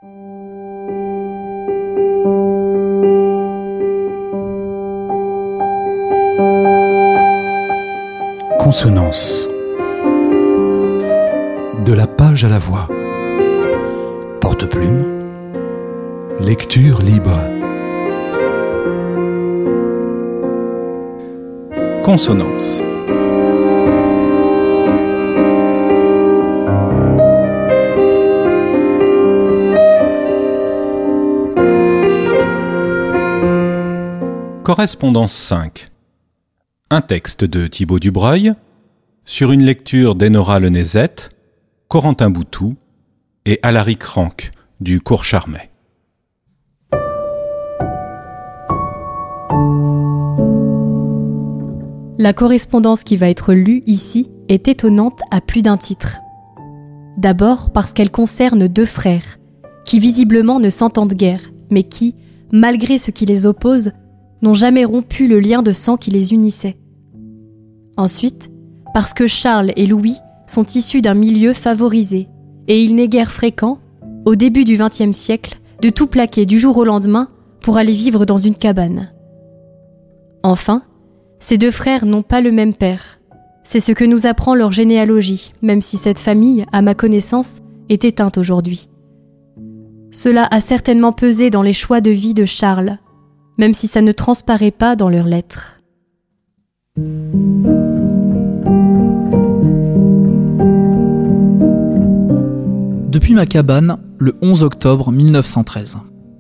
Consonance. De la page à la voix. Porte-plume. Lecture libre. Consonance. Correspondance 5. Un texte de Thibaut Dubreuil, sur une lecture d'Enora Lenezet, Corentin Boutou et Alaric Ranc du Cours Charmet. La correspondance qui va être lue ici est étonnante à plus d'un titre. D'abord parce qu'elle concerne deux frères, qui visiblement ne s'entendent guère, mais qui, malgré ce qui les oppose, n'ont jamais rompu le lien de sang qui les unissait. Ensuite, parce que Charles et Louis sont issus d'un milieu favorisé, et il n'est guère fréquent, au début du XXe siècle, de tout plaquer du jour au lendemain pour aller vivre dans une cabane. Enfin, ces deux frères n'ont pas le même père. C'est ce que nous apprend leur généalogie, même si cette famille, à ma connaissance, est éteinte aujourd'hui. Cela a certainement pesé dans les choix de vie de Charles, même si ça ne transparaît pas dans leurs lettres. Depuis ma cabane, le 11 octobre 1913.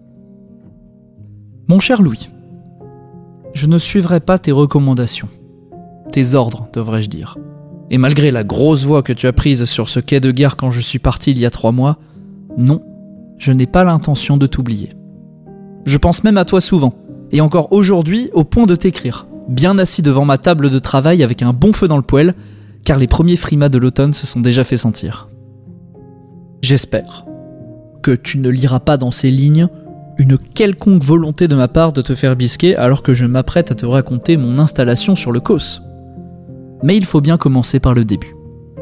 Mon cher Louis, je ne suivrai pas tes recommandations. Tes ordres, devrais-je dire. Et malgré la grosse voix que tu as prise sur ce quai de gare quand je suis parti il y a 3 mois, non, je n'ai pas l'intention de t'oublier. Je pense même à toi souvent, et encore aujourd'hui au point de t'écrire, bien assis devant ma table de travail avec un bon feu dans le poêle, car les premiers frimas de l'automne se sont déjà fait sentir. J'espère que tu ne liras pas dans ces lignes une quelconque volonté de ma part de te faire bisquer alors que je m'apprête à te raconter mon installation sur le Causse. Mais il faut bien commencer par le début.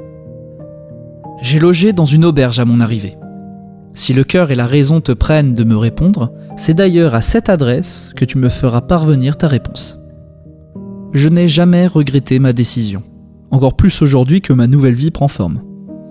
J'ai logé dans une auberge à mon arrivée. Si le cœur et la raison te prennent de me répondre, c'est d'ailleurs à cette adresse que tu me feras parvenir ta réponse. Je n'ai jamais regretté ma décision, encore plus aujourd'hui que ma nouvelle vie prend forme.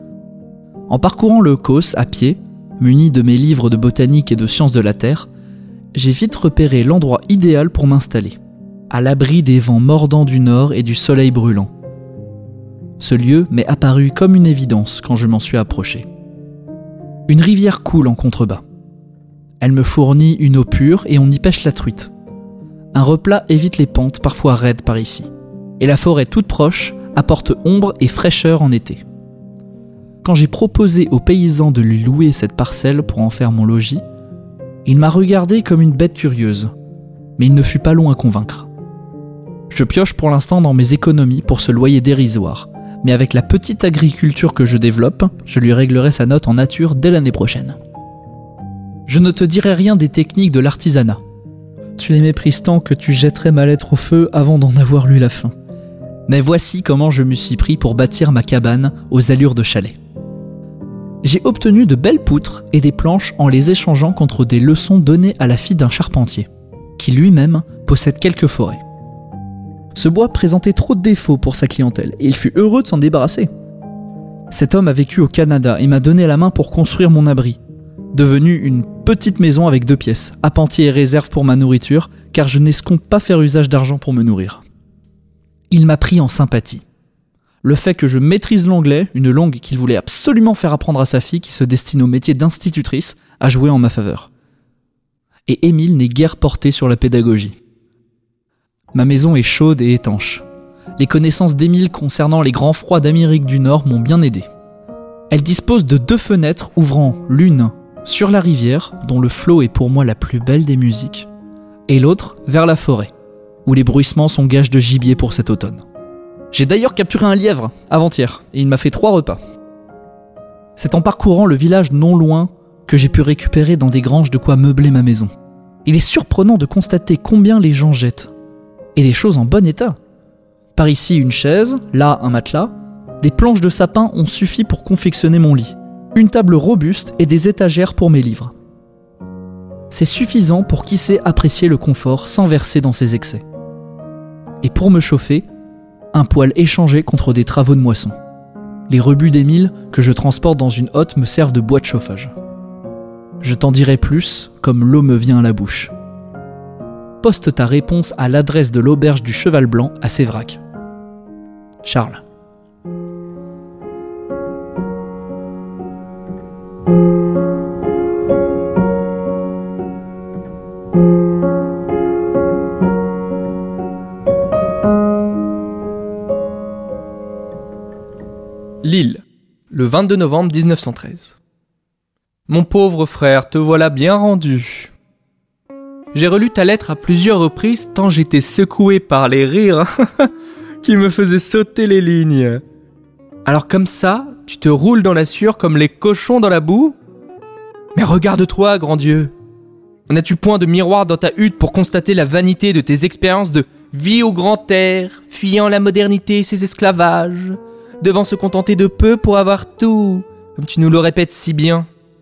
En parcourant le Causse à pied, muni de mes livres de botanique et de sciences de la Terre, j'ai vite repéré l'endroit idéal pour m'installer, à l'abri des vents mordants du nord et du soleil brûlant. Ce lieu m'est apparu comme une évidence quand je m'en suis approché. Une rivière coule en contrebas. Elle me fournit une eau pure et on y pêche la truite. Un replat évite les pentes parfois raides par ici. Et la forêt toute proche apporte ombre et fraîcheur en été. Quand j'ai proposé aux paysans de lui louer cette parcelle pour en faire mon logis, il m'a regardé comme une bête curieuse, mais il ne fut pas long à convaincre. Je pioche pour l'instant dans mes économies pour ce loyer dérisoire, mais avec la petite agriculture que je développe, je lui réglerai sa note en nature dès l'année prochaine. Je ne te dirai rien des techniques de l'artisanat. Tu les méprises tant que tu jetterais ma lettre au feu avant d'en avoir lu la fin. Mais voici comment je me suis pris pour bâtir ma cabane aux allures de chalet. J'ai obtenu de belles poutres et des planches en les échangeant contre des leçons données à la fille d'un charpentier, qui lui-même possède quelques forêts. Ce bois présentait trop de défauts pour sa clientèle et il fut heureux de s'en débarrasser. Cet homme a vécu au Canada et m'a donné la main pour construire mon abri, devenu une petite maison avec 2 pièces, appentis et réserve pour ma nourriture, car je n'escompte pas faire usage d'argent pour me nourrir. Il m'a pris en sympathie. Le fait que je maîtrise l'anglais, une langue qu'il voulait absolument faire apprendre à sa fille qui se destine au métier d'institutrice, a joué en ma faveur. Et Émile n'est guère porté sur la pédagogie. Ma maison est chaude et étanche. Les connaissances d'Émile concernant les grands froids d'Amérique du Nord m'ont bien aidé. Elle dispose de 2 fenêtres ouvrant l'une sur la rivière, dont le flot est pour moi la plus belle des musiques, et l'autre vers la forêt, où les bruissements sont gages de gibier pour cet automne. J'ai d'ailleurs capturé un lièvre avant-hier, et il m'a fait 3 repas. C'est en parcourant le village non loin que j'ai pu récupérer dans des granges de quoi meubler ma maison. Il est surprenant de constater combien les gens jettent, et des choses en bon état. Par ici une chaise, là un matelas, des planches de sapin ont suffi pour confectionner mon lit. une table robuste et des étagères pour mes livres. C'est suffisant pour qui sait apprécier le confort sans verser dans ses excès. Et pour me chauffer, un poêle échangé contre des travaux de moisson. Les rebuts d'Émile que je transporte dans une hotte me servent de bois de chauffage. Je t'en dirai plus, comme l'eau me vient à la bouche. Poste ta réponse à l'adresse de l'auberge du Cheval Blanc à Séverac. Charles. Lille, le 22 novembre 1913. Mon pauvre frère, te voilà bien rendu. J'ai relu ta lettre à plusieurs reprises tant j'étais secoué par les rires qui me faisaient sauter les lignes. Alors comme ça, tu te roules dans la sueur comme les cochons dans la boue ? Mais regarde-toi, grand Dieu. N'as-tu point de miroir dans ta hutte pour constater la vanité de tes expériences de vie au grand air, fuyant la modernité et ses esclavages, devant se contenter de peu pour avoir tout, comme tu nous le répètes si bien ?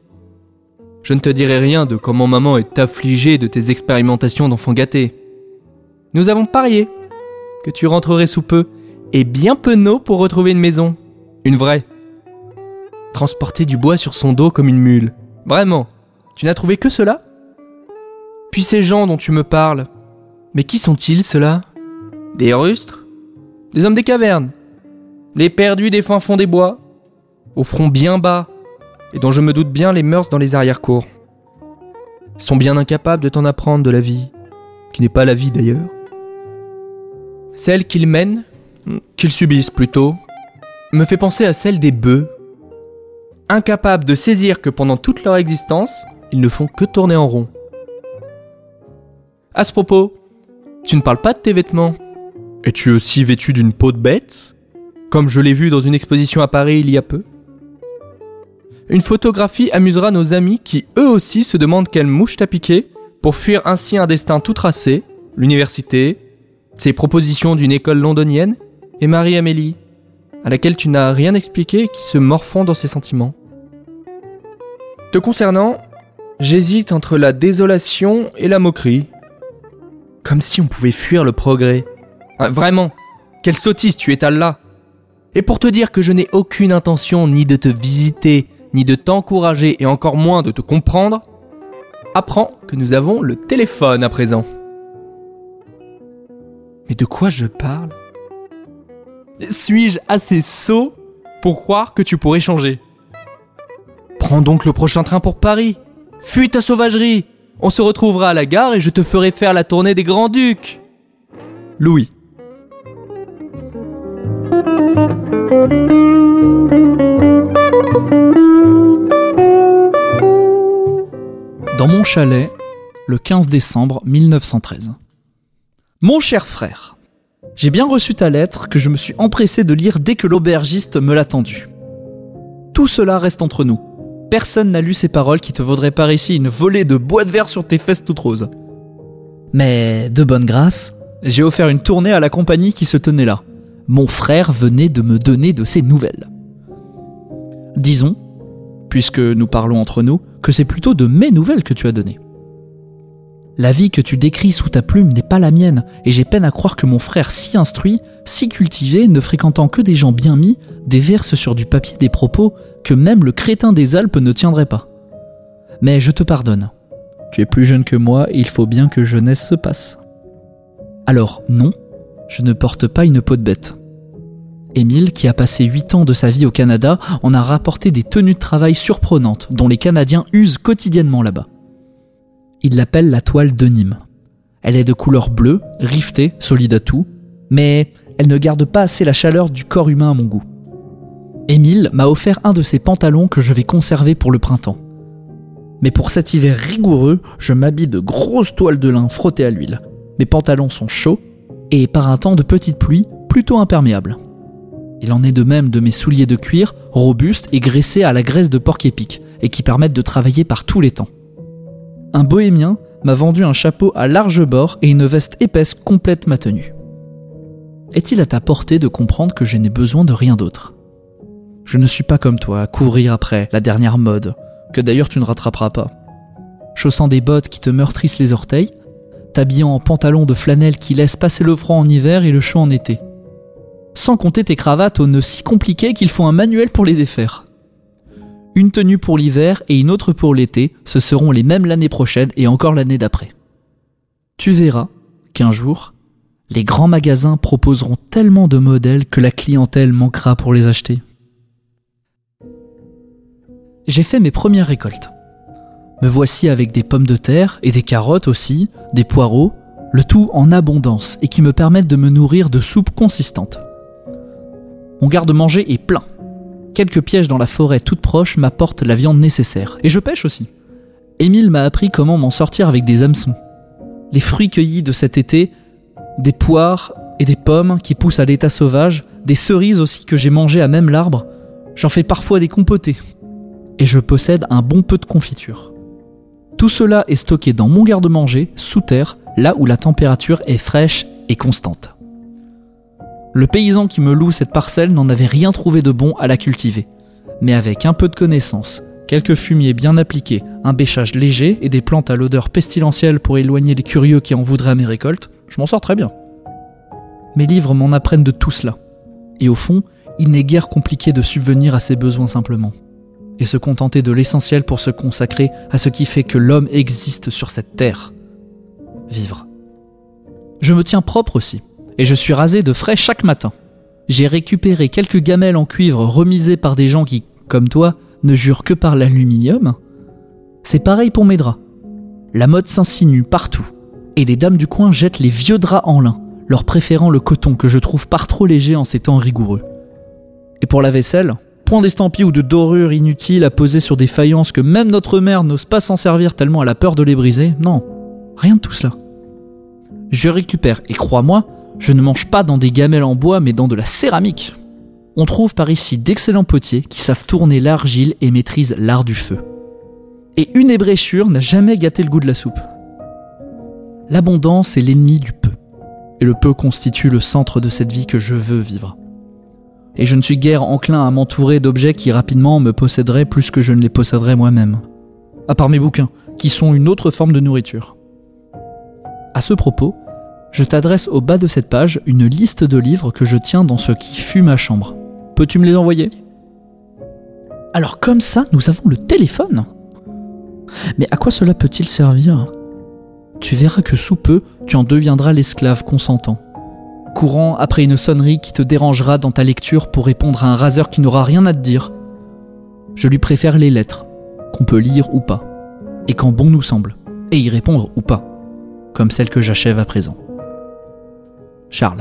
Je ne te dirai rien de comment maman est affligée de tes expérimentations d'enfant gâté. Nous avons parié que tu rentrerais sous peu, et bien penaud pour retrouver une maison. Une vraie. Transporter du bois sur son dos comme une mule. Vraiment, tu n'as trouvé que cela ? Puis ces gens dont tu me parles, mais qui sont-ils ceux-là ? Des rustres ? Des hommes des cavernes ? Les perdus des fins fonds des bois ? Au front bien bas, et dont je me doute bien les mœurs dans les arrière-cours. Ils sont bien incapables de t'en apprendre de la vie, qui n'est pas la vie d'ailleurs. Celle qu'ils mènent, qu'ils subissent plutôt, me fait penser à celle des bœufs, incapables de saisir que pendant toute leur existence, ils ne font que tourner en rond. À ce propos, tu ne parles pas de tes vêtements. Es-tu aussi vêtu d'une peau de bête, comme je l'ai vu dans une exposition à Paris il y a peu ? Une photographie amusera nos amis qui, eux aussi, se demandent quelle mouche t'a piqué pour fuir ainsi un destin tout tracé, l'université, ses propositions d'une école londonienne et Marie-Amélie, à laquelle tu n'as rien expliqué et qui se morfond dans ses sentiments. Te concernant, j'hésite entre la désolation et la moquerie. Comme si on pouvait fuir le progrès. Vraiment, quelle sottise tu étales là. Et pour te dire que je n'ai aucune intention ni de te visiter, ni de t'encourager et encore moins de te comprendre, apprends que nous avons le téléphone à présent. Mais de quoi je parle ? Suis-je assez sot pour croire que tu pourrais changer ? Prends donc le prochain train pour Paris. Fuis ta sauvagerie. On se retrouvera à la gare et je te ferai faire la tournée des Grands-Ducs. Louis. Dans mon chalet, le 15 décembre 1913. Mon cher frère, j'ai bien reçu ta lettre que je me suis empressé de lire dès que l'aubergiste me l'a tendue. Tout cela reste entre nous. Personne n'a lu ces paroles qui te vaudraient par ici une volée de bois de verre sur tes fesses toutes roses. Mais de bonne grâce, j'ai offert une tournée à la compagnie qui se tenait là. Mon frère venait de me donner de ses nouvelles. Disons, puisque nous parlons entre nous, que c'est plutôt de mes nouvelles que tu as données. La vie que tu décris sous ta plume n'est pas la mienne, et j'ai peine à croire que mon frère si instruit, si cultivé, ne fréquentant que des gens bien mis, déverse sur du papier des propos que même le crétin des Alpes ne tiendrait pas. Mais je te pardonne. Tu es plus jeune que moi et il faut bien que jeunesse se passe. Alors non, je ne porte pas une peau de bête. Émile, qui a passé 8 ans de sa vie au Canada, en a rapporté des tenues de travail surprenantes dont les Canadiens usent quotidiennement là-bas. Il l'appelle la toile de Nîmes. Elle est de couleur bleue, rivetée, solide à tout, mais elle ne garde pas assez la chaleur du corps humain à mon goût. Émile m'a offert un de ses pantalons que je vais conserver pour le printemps. Mais pour cet hiver rigoureux, je m'habille de grosses toiles de lin frottées à l'huile. Mes pantalons sont chauds et par un temps de petite pluie, plutôt imperméables. Il en est de même de mes souliers de cuir, robustes et graissés à la graisse de porc-épic et qui permettent de travailler par tous les temps. Un bohémien m'a vendu un chapeau à large bord et une veste épaisse complète ma tenue. Est-il à ta portée de comprendre que je n'ai besoin de rien d'autre ? Je ne suis pas comme toi à courir après la dernière mode, que d'ailleurs tu ne rattraperas pas. Chaussant des bottes qui te meurtrissent les orteils, t'habillant en pantalon de flanelle qui laisse passer le froid en hiver et le chaud en été. Sans compter tes cravates aux nœuds si compliqués qu'il faut un manuel pour les défaire. Une tenue pour l'hiver et une autre pour l'été, ce seront les mêmes l'année prochaine et encore l'année d'après. Tu verras qu'un jour, les grands magasins proposeront tellement de modèles que la clientèle manquera pour les acheter. J'ai fait mes premières récoltes. Me voici avec des pommes de terre et des carottes aussi, des poireaux, le tout en abondance et qui me permettent de me nourrir de soupes consistantes. Mon garde-manger est plein. Quelques pièges dans la forêt toute proche m'apportent la viande nécessaire. Et je pêche aussi. Émile m'a appris comment m'en sortir avec des hameçons. Les fruits cueillis de cet été, des poires et des pommes qui poussent à l'état sauvage, des cerises aussi que j'ai mangées à même l'arbre, j'en fais parfois des compotés. Et je possède un bon peu de confiture. Tout cela est stocké dans mon garde-manger, sous terre, là où la température est fraîche et constante. Le paysan qui me loue cette parcelle n'en avait rien trouvé de bon à la cultiver. Mais avec un peu de connaissance, quelques fumiers bien appliqués, un bêchage léger et des plantes à l'odeur pestilentielle pour éloigner les curieux qui en voudraient à mes récoltes, je m'en sors très bien. Mes livres m'en apprennent de tout cela. Et au fond, il n'est guère compliqué de subvenir à ses besoins simplement. Et se contenter de l'essentiel pour se consacrer à ce qui fait que l'homme existe sur cette terre. Vivre. Je me tiens propre aussi, et je suis rasé de frais chaque matin. J'ai récupéré quelques gamelles en cuivre remisées par des gens qui, comme toi, ne jurent que par l'aluminium. C'est pareil pour mes draps. La mode s'insinue partout, et les dames du coin jettent les vieux draps en lin, leur préférant le coton que je trouve par trop léger en ces temps rigoureux. Et pour la vaisselle, point d'estampille ou de dorure inutile à poser sur des faïences que même notre mère n'ose pas s'en servir tellement elle a peur de les briser. Non, rien de tout cela. Je récupère, et crois-moi, je ne mange pas dans des gamelles en bois mais dans de la céramique. On trouve par ici d'excellents potiers qui savent tourner l'argile et maîtrisent l'art du feu. Et une ébréchure n'a jamais gâté le goût de la soupe. L'abondance est l'ennemi du peu. Et le peu constitue le centre de cette vie que je veux vivre. Et je ne suis guère enclin à m'entourer d'objets qui rapidement me posséderaient plus que je ne les posséderais moi-même. À part mes bouquins, qui sont une autre forme de nourriture. À ce propos, je t'adresse au bas de cette page une liste de livres que je tiens dans ce qui fut ma chambre. Peux-tu me les envoyer ? Alors comme ça, nous avons le téléphone. Mais à quoi cela peut-il servir ? Tu verras que sous peu, tu en deviendras l'esclave consentant. Courant après une sonnerie qui te dérangera dans ta lecture pour répondre à un raseur qui n'aura rien à te dire. Je lui préfère les lettres, qu'on peut lire ou pas, et quand bon nous semble, et y répondre ou pas, comme celle que j'achève à présent. Charles.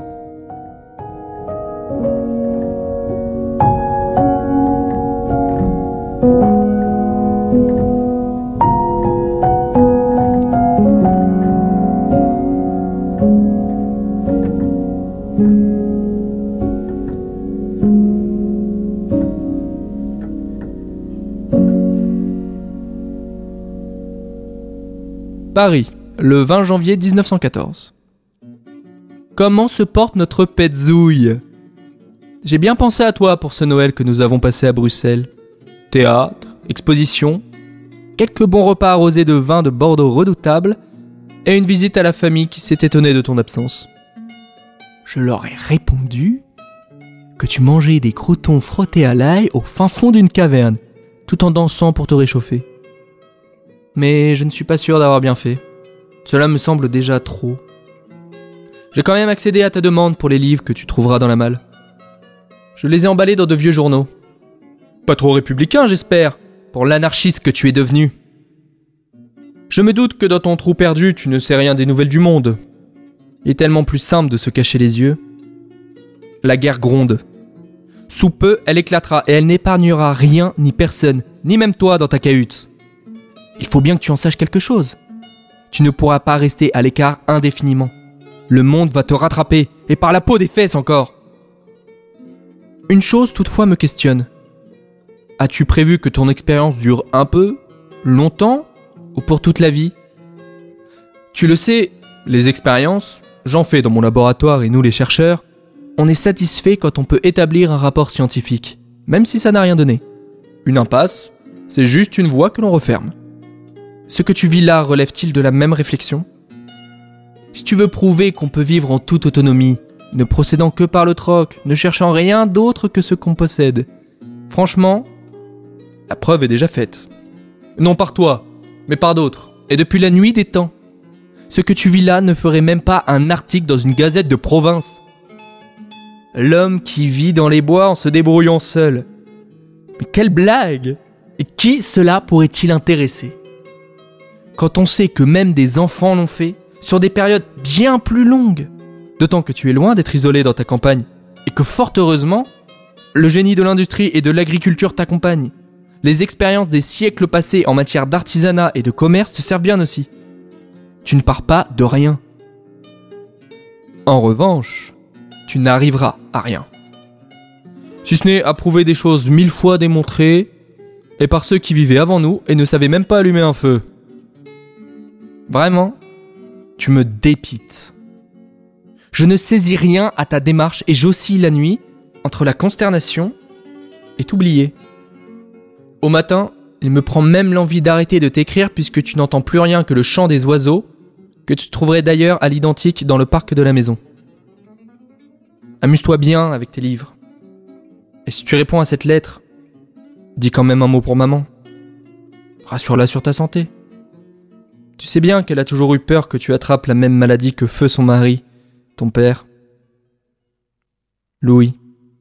Paris, le 20 janvier 1914. Comment se porte notre petzouille ? J'ai bien pensé à toi pour ce Noël que nous avons passé à Bruxelles. Théâtre, exposition, quelques bons repas arrosés de vin de Bordeaux redoutable et une visite à la famille qui s'est étonnée de ton absence. Je leur ai répondu que tu mangeais des croûtons frottés à l'ail au fin fond d'une caverne, tout en dansant pour te réchauffer. Mais je ne suis pas sûr d'avoir bien fait. Cela me semble déjà trop. J'ai quand même accédé à ta demande pour les livres que tu trouveras dans la malle. Je les ai emballés dans de vieux journaux. Pas trop républicain, j'espère, pour l'anarchiste que tu es devenu. Je me doute que dans ton trou perdu, tu ne sais rien des nouvelles du monde. Il est tellement plus simple de se cacher les yeux. La guerre gronde. Sous peu, elle éclatera et elle n'épargnera rien ni personne, ni même toi dans ta cahute. Il faut bien que tu en saches quelque chose. Tu ne pourras pas rester à l'écart indéfiniment. Le monde va te rattraper, et par la peau des fesses encore. Une chose toutefois me questionne. As-tu prévu que ton expérience dure un peu, longtemps, ou pour toute la vie ? Tu le sais, les expériences, j'en fais dans mon laboratoire et nous les chercheurs, on est satisfait quand on peut établir un rapport scientifique. même si ça n'a rien donné. Une impasse, c'est juste une voie que l'on referme. Ce que tu vis là relève-t-il de la même réflexion ? Si tu veux prouver qu'on peut vivre en toute autonomie, ne procédant que par le troc, ne cherchant rien d'autre que ce qu'on possède, franchement, la preuve est déjà faite. Non par toi, mais par d'autres, et depuis la nuit des temps. Ce que tu vis là ne ferait même pas un article dans une gazette de province. L'homme qui vit dans les bois en se débrouillant seul. Mais quelle blague! Et qui cela pourrait-il intéresser? Quand on sait que même des enfants l'ont fait, sur des périodes bien plus longues. D'autant que tu es loin d'être isolé dans ta campagne, et que fort heureusement, le génie de l'industrie et de l'agriculture t'accompagne. Les expériences des siècles passés en matière d'artisanat et de commerce te servent bien aussi. Tu ne pars pas de rien. En revanche, tu n'arriveras à rien. Si ce n'est à prouver des choses 1000 fois démontrées, et par ceux qui vivaient avant nous et ne savaient même pas allumer un feu. Vraiment, tu me dépites. Je ne saisis rien à ta démarche et j'oscille la nuit entre la consternation et t'oublier. Au matin, il me prend même l'envie d'arrêter de t'écrire puisque tu n'entends plus rien que le chant des oiseaux, que tu trouverais d'ailleurs à l'identique dans le parc de la maison. Amuse-toi bien avec tes livres. Et si tu réponds à cette lettre, dis quand même un mot pour maman. Rassure-la sur ta santé. Tu sais bien qu'elle a toujours eu peur que tu attrapes la même maladie que feu son mari, ton père. Louis.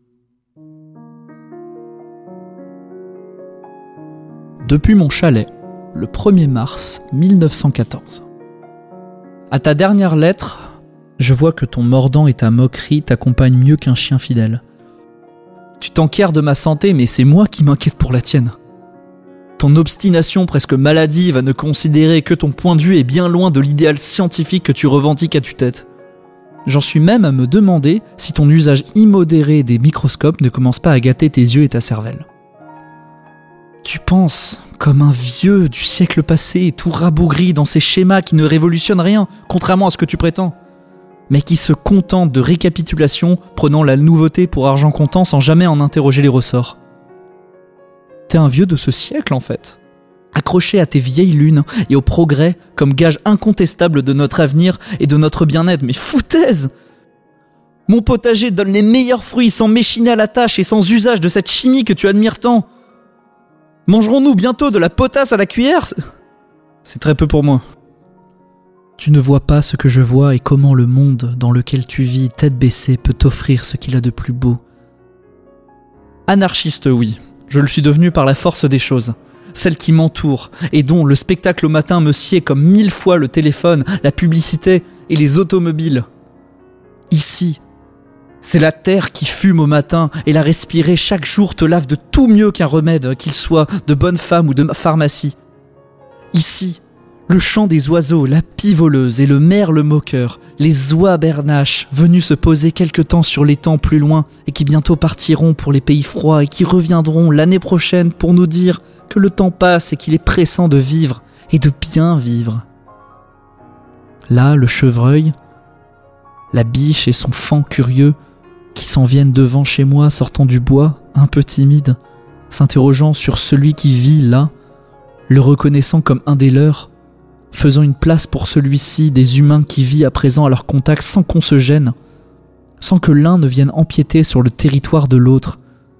Depuis mon chalet, le 1er mars 1914. À ta dernière lettre, je vois que ton mordant et ta moquerie t'accompagnent mieux qu'un chien fidèle. Tu t'enquières de ma santé, mais c'est moi qui m'inquiète pour la tienne. Ton obstination presque maladive à ne considérer que ton point de vue est bien loin de l'idéal scientifique que tu revendiques à tue-tête. J'en suis même à me demander si ton usage immodéré des microscopes ne commence pas à gâter tes yeux et ta cervelle. Tu penses comme un vieux du siècle passé, tout rabougri dans ses schémas qui ne révolutionnent rien, contrairement à ce que tu prétends, mais qui se contente de récapitulations, prenant la nouveauté pour argent comptant sans jamais en interroger les ressorts. T'es un vieux de ce siècle en fait, accroché à tes vieilles lunes et au progrès comme gage incontestable de notre avenir et de notre bien-être, mais foutaise! Mon potager donne les meilleurs fruits sans m'échiner à la tâche et sans usage de cette chimie que tu admires tant. Mangerons-nous bientôt de la potasse à la cuillère? C'est très peu pour moi. Tu ne vois pas ce que je vois et comment le monde dans lequel tu vis, tête baissée, peut t'offrir ce qu'il a de plus beau. Anarchiste, oui. Je le suis devenu par la force des choses. Celles qui m'entourent et dont le spectacle au matin me sied comme 1000 fois le téléphone, la publicité et les automobiles. Ici, c'est la terre qui fume au matin et la respirer chaque jour te lave de tout mieux qu'un remède, qu'il soit de bonne femme ou de pharmacie. Ici, le chant des oiseaux, la pie voleuse et le merle moqueur, les oies bernaches venus se poser quelque temps sur l'étang plus loin et qui bientôt partiront pour les pays froids et qui reviendront l'année prochaine pour nous dire que le temps passe et qu'il est pressant de vivre et de bien vivre. Là, le chevreuil, la biche et son faon curieux qui s'en viennent devant chez moi sortant du bois, un peu timide, s'interrogeant sur celui qui vit là, le reconnaissant comme un des leurs, faisant une place pour celui-ci des humains qui vivent à présent à leur contact sans qu'on se gêne, sans que l'un ne vienne empiéter sur le territoire de l'autre.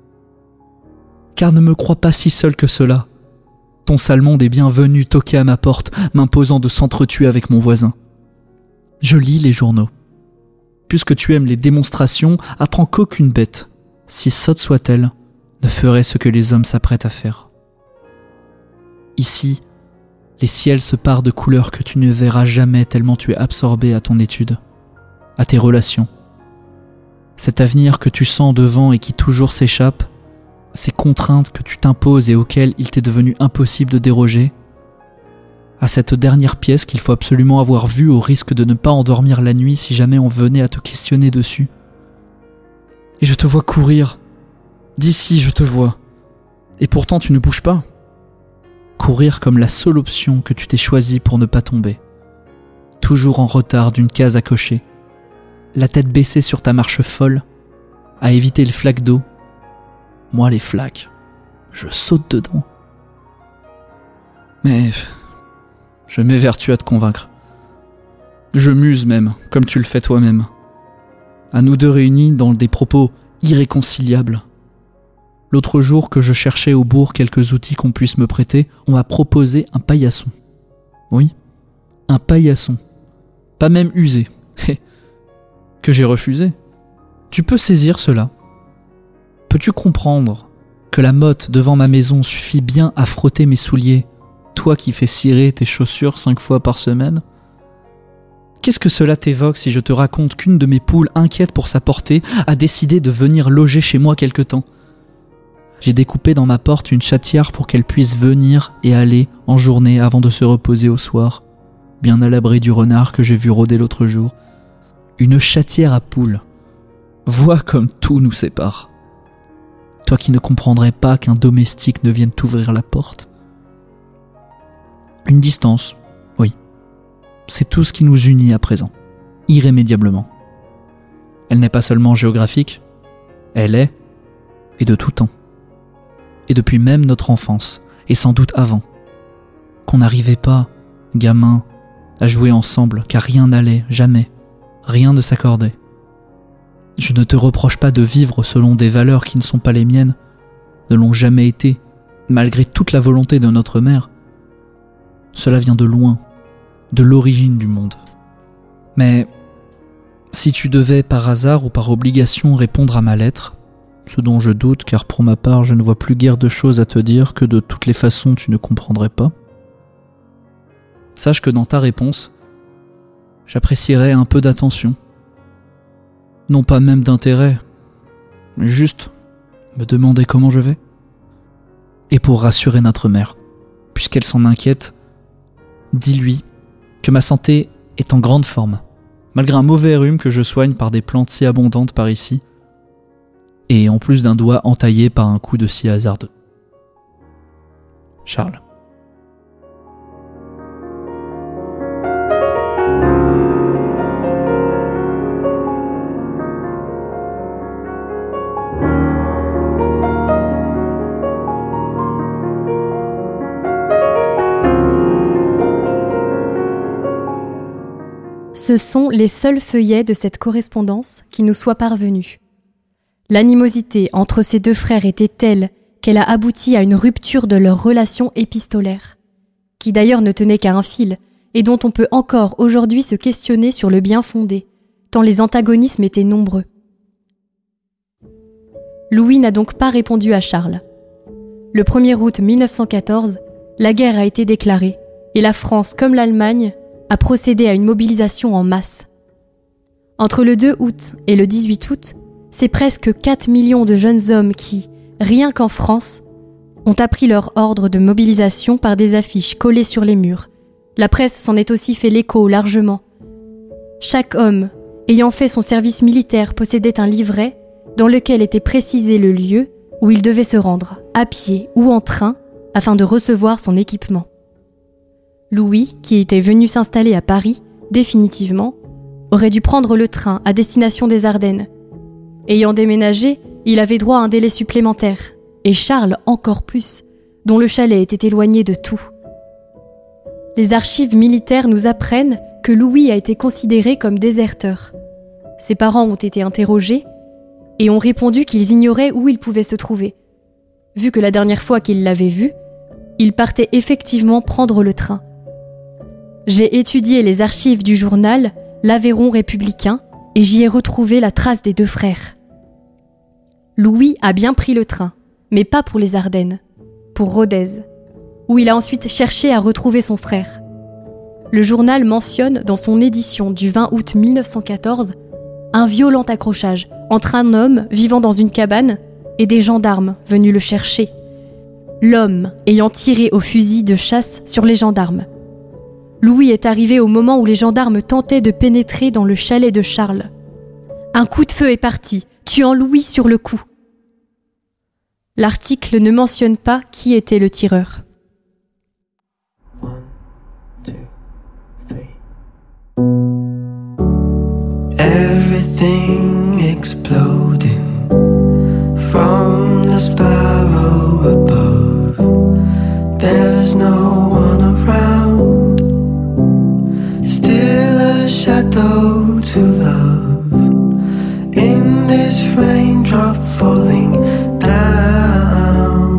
Car ne me crois pas si seul que cela. Ton sale monde est bien venu toquer à ma porte, m'imposant de s'entretuer avec mon voisin. Je lis les journaux. Puisque tu aimes les démonstrations, apprends qu'aucune bête, si sotte soit-elle, ne ferait ce que les hommes s'apprêtent à faire. Ici, les ciels se parent de couleurs que tu ne verras jamais tellement tu es absorbé à ton étude, à tes relations. Cet avenir que tu sens devant et qui toujours s'échappe, ces contraintes que tu t'imposes et auxquelles il t'est devenu impossible de déroger, à cette dernière pièce qu'il faut absolument avoir vue au risque de ne pas endormir la nuit si jamais on venait à te questionner dessus. Et je te vois courir. D'ici, je te vois. Et pourtant, tu ne bouges pas. Courir comme la seule option que tu t'es choisie pour ne pas tomber. Toujours en retard d'une case à cocher. La tête baissée sur ta marche folle, à éviter le flaque d'eau. Moi, les flaques, je saute dedans. Mais je m'évertue à te convaincre. Je muse même, comme tu le fais toi-même. À nous deux réunis dans des propos irréconciliables. L'autre jour que je cherchais au bourg quelques outils qu'on puisse me prêter, on m'a proposé un paillasson. Oui, un paillasson. Pas même usé. Que j'ai refusé. Tu peux saisir cela. Peux-tu comprendre que la motte devant ma maison suffit bien à frotter mes souliers, toi qui fais cirer tes chaussures 5 fois par semaine ? Qu'est-ce que cela t'évoque si je te raconte qu'une de mes poules, inquiète pour sa portée, a décidé de venir loger chez moi quelque temps ? J'ai découpé dans ma porte une chatière pour qu'elle puisse venir et aller en journée avant de se reposer au soir, bien à l'abri du renard que j'ai vu rôder l'autre jour. Une chatière à poules. Vois comme tout nous sépare. Toi qui ne comprendrais pas qu'un domestique ne vienne t'ouvrir la porte. Une distance, oui. C'est tout ce qui nous unit à présent, irrémédiablement. Elle n'est pas seulement géographique, elle est, et de tout temps. Et depuis même notre enfance, et sans doute avant, qu'on n'arrivait pas, gamins, à jouer ensemble, car rien n'allait, jamais, rien ne s'accordait. Je ne te reproche pas de vivre selon des valeurs qui ne sont pas les miennes, ne l'ont jamais été, malgré toute la volonté de notre mère. Cela vient de loin, de l'origine du monde. Mais si tu devais par hasard ou par obligation répondre à ma lettre, ce dont je doute car pour ma part je ne vois plus guère de choses à te dire que de toutes les façons tu ne comprendrais pas, sache que dans ta réponse, j'apprécierais un peu d'attention. Non pas même d'intérêt, mais juste me demander comment je vais. Et pour rassurer notre mère, puisqu'elle s'en inquiète, dis-lui que ma santé est en grande forme, malgré un mauvais rhume que je soigne par des plantes si abondantes par ici, et en plus d'un doigt entaillé par un coup de scie hasardeux. Charles. Ce sont les seuls feuillets de cette correspondance qui nous soient parvenus. L'animosité entre ces deux frères était telle qu'elle a abouti à une rupture de leur relation épistolaire, qui d'ailleurs ne tenait qu'à un fil, et dont on peut encore aujourd'hui se questionner sur le bien fondé, tant les antagonismes étaient nombreux. Louis n'a donc pas répondu à Charles. Le 1er août 1914, la guerre a été déclarée, et la France, comme l'Allemagne, a procédé à une mobilisation en masse. Entre le 2 août et le 18 août, c'est presque 4 millions de jeunes hommes qui, rien qu'en France, ont appris leur ordre de mobilisation par des affiches collées sur les murs. La presse s'en est aussi fait l'écho largement. Chaque homme ayant fait son service militaire possédait un livret dans lequel était précisé le lieu où il devait se rendre, à pied ou en train, afin de recevoir son équipement. Louis, qui était venu s'installer à Paris, définitivement, aurait dû prendre le train à destination des Ardennes. Ayant déménagé, il avait droit à un délai supplémentaire, et Charles encore plus, dont le chalet était éloigné de tout. Les archives militaires nous apprennent que Louis a été considéré comme déserteur. Ses parents ont été interrogés et ont répondu qu'ils ignoraient où il pouvait se trouver. Vu que la dernière fois qu'ils l'avaient vu, il partait effectivement prendre le train. J'ai étudié les archives du journal L'Aveyron républicain et j'y ai retrouvé la trace des deux frères. Louis a bien pris le train, mais pas pour les Ardennes, pour Rodez, où il a ensuite cherché à retrouver son frère. Le journal mentionne dans son édition du 20 août 1914 un violent accrochage entre un homme vivant dans une cabane et des gendarmes venus le chercher. L'homme ayant tiré au fusil de chasse sur les gendarmes. Louis est arrivé au moment où les gendarmes tentaient de pénétrer dans le chalet de Charles. Un coup de feu est parti, tuant Louis sur le coup. L'article ne mentionne pas qui était le tireur. 1, 2, 3. Everything exploding from the sparrow above. There's no one around, still a shadow to love. In this raindrop falling down,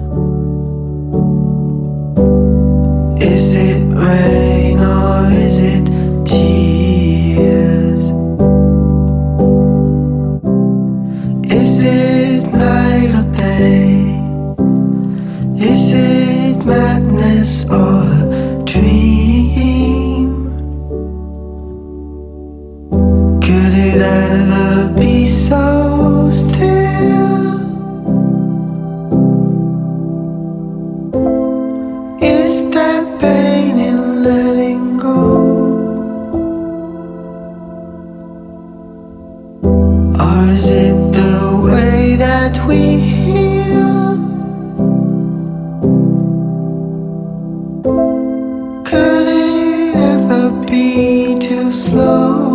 is it rain or is it tears? Is it night or day? Is it madness or a dream? Could it ever be so still? Is there pain in letting go? Or is it the way that we heal? Could it ever be too slow?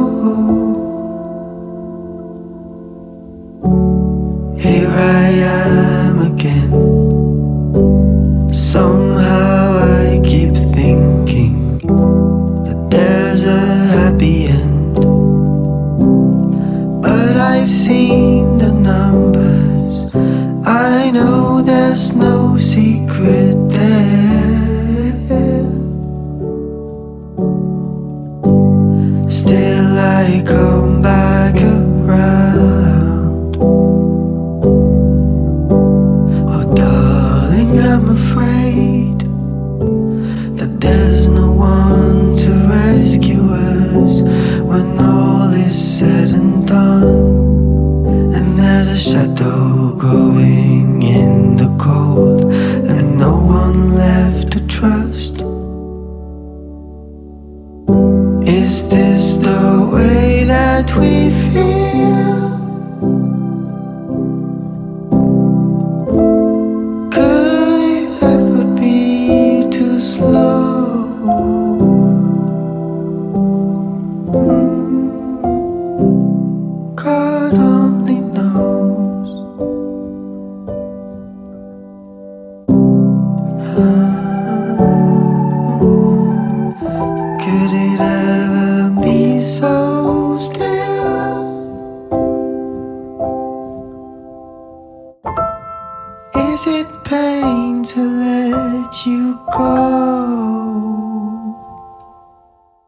Here I am again. Somehow I keep thinking that there's a happy end, but I've seen the numbers. I know there's no secret there. Still I come back around. Oh darling, I'm afraid that there's no one to rescue us when all is said and done. And there's a shadow growing in the cold, and no one left to trust. Is this the way that we feel?